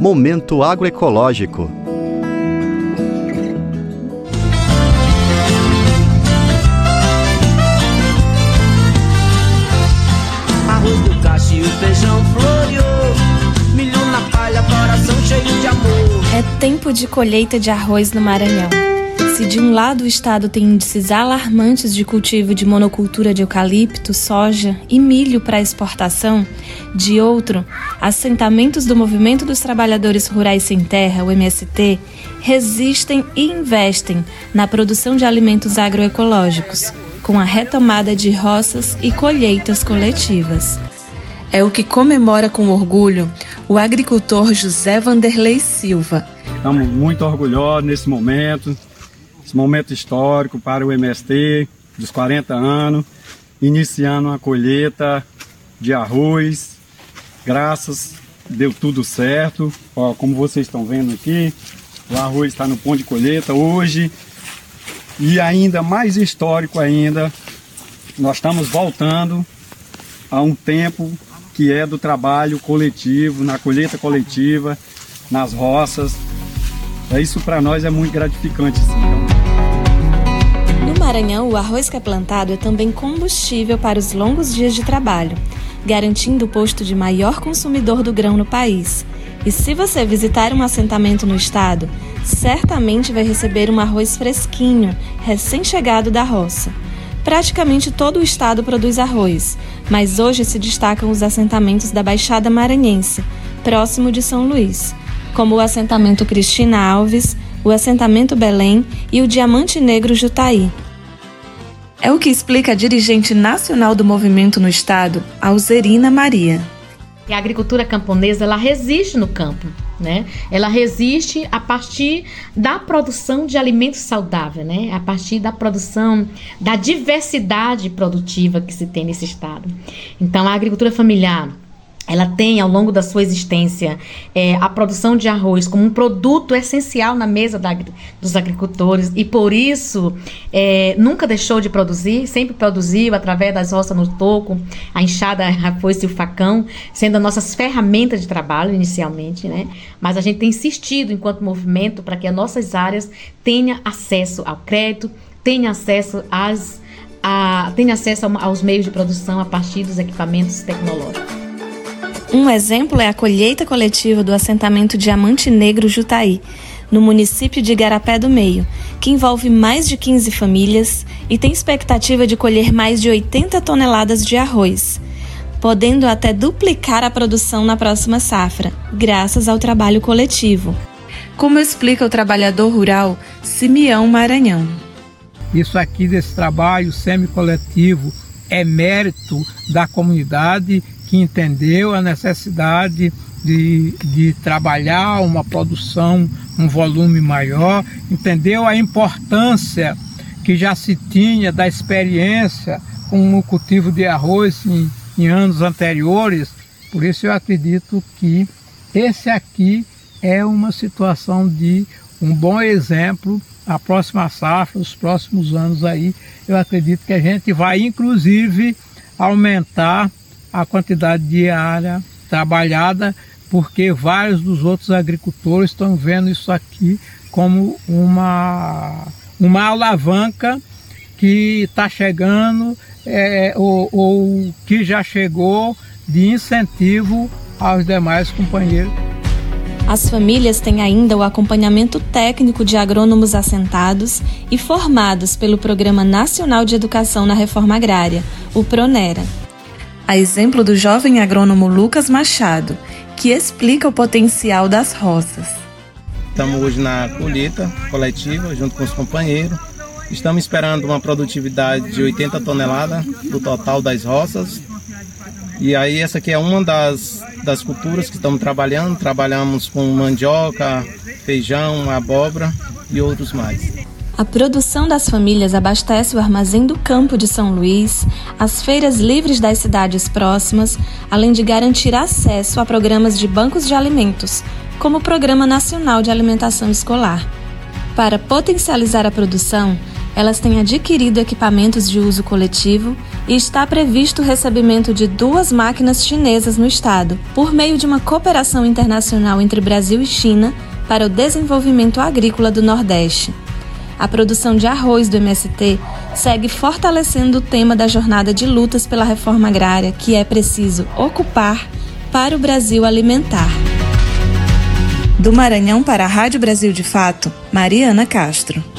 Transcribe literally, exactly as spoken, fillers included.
Momento Agroecológico. Arroz do cacho e o feijão floreou, milho na palha, coração cheio de amor. É tempo de colheita de arroz no Maranhão. Se de um lado o estado tem índices alarmantes de cultivo de monocultura de eucalipto, soja e milho para exportação, de outro, assentamentos do Movimento dos Trabalhadores Rurais Sem Terra, o M S T, resistem e investem na produção de alimentos agroecológicos, com a retomada de roças e colheitas coletivas. É o que comemora com orgulho o agricultor José Vanderlei Silva. Estamos muito orgulhosos nesse momento. Esse momento histórico para o M S T, dos quarenta anos, iniciando uma colheita de arroz. Graças, deu tudo certo. Ó, como vocês estão vendo aqui, o arroz está no ponto de colheita hoje. E ainda mais histórico ainda, nós estamos voltando a um tempo que é do trabalho coletivo, na colheita coletiva, nas roças. Isso para nós é muito gratificante, sim. No Maranhão, o arroz que é plantado é também combustível para os longos dias de trabalho, garantindo o posto de maior consumidor do grão no país. E se você visitar um assentamento no estado, certamente vai receber um arroz fresquinho, recém-chegado da roça. Praticamente todo o estado produz arroz, mas hoje se destacam os assentamentos da Baixada Maranhense, próximo de São Luís, como o assentamento Cristina Alves, o assentamento Belém e o Diamante Negro Jutaí. É o que explica a dirigente nacional do movimento no estado, Alzerina Maria. A agricultura camponesa, ela resiste no campo, né? Ela resiste a partir da produção de alimentos saudáveis, né? A partir da produção, da diversidade produtiva que se tem nesse estado. Então, a agricultura familiar, ela tem, ao longo da sua existência, é, a produção de arroz como um produto essencial na mesa da, dos agricultores e, por isso, é, nunca deixou de produzir, sempre produziu através das roças no toco, a enxada, a foice e o facão, sendo as nossas ferramentas de trabalho inicialmente, né? Mas a gente tem insistido, enquanto movimento, para que as nossas áreas tenham acesso ao crédito, tenham acesso, às, a, tenham acesso aos meios de produção a partir dos equipamentos tecnológicos. Um exemplo é a colheita coletiva do assentamento Diamante Negro Jutaí, no município de Igarapé do Meio, que envolve mais de quinze famílias e tem expectativa de colher mais de oitenta toneladas de arroz, podendo até duplicar a produção na próxima safra, graças ao trabalho coletivo. Como explica o trabalhador rural Simeão Maranhão. Isso aqui desse trabalho semi-coletivo é mérito da comunidade que entendeu a necessidade de, de trabalhar uma produção, um volume maior, entendeu a importância que já se tinha da experiência com o cultivo de arroz em, em anos anteriores. Por isso eu acredito que esse aqui é uma situação de um bom exemplo. A próxima safra, os próximos anos aí, eu acredito que a gente vai inclusive aumentar a quantidade de área trabalhada, porque vários dos outros agricultores estão vendo isso aqui como uma, uma alavanca que está chegando é, ou, ou que já chegou de incentivo aos demais companheiros. As famílias têm ainda o acompanhamento técnico de agrônomos assentados e formados pelo Programa Nacional de Educação na Reforma Agrária, o PRONERA. A exemplo do jovem agrônomo Lucas Machado, que explica o potencial das roças. Estamos hoje na colheita coletiva, junto com os companheiros. Estamos esperando uma produtividade de oitenta toneladas do total das roças. E aí essa aqui é uma das, das culturas que estamos trabalhando. Trabalhamos com mandioca, feijão, abóbora e outros mais. A produção das famílias abastece o Armazém do Campo de São Luís, as feiras livres das cidades próximas, além de garantir acesso a programas de bancos de alimentos, como o Programa Nacional de Alimentação Escolar. Para potencializar a produção, elas têm adquirido equipamentos de uso coletivo e está previsto o recebimento de duas máquinas chinesas no estado, por meio de uma cooperação internacional entre Brasil e China para o desenvolvimento agrícola do Nordeste. A produção de arroz do M S T segue fortalecendo o tema da jornada de lutas pela reforma agrária que é preciso ocupar para o Brasil alimentar. Do Maranhão para a Rádio Brasil de Fato, Mariana Castro.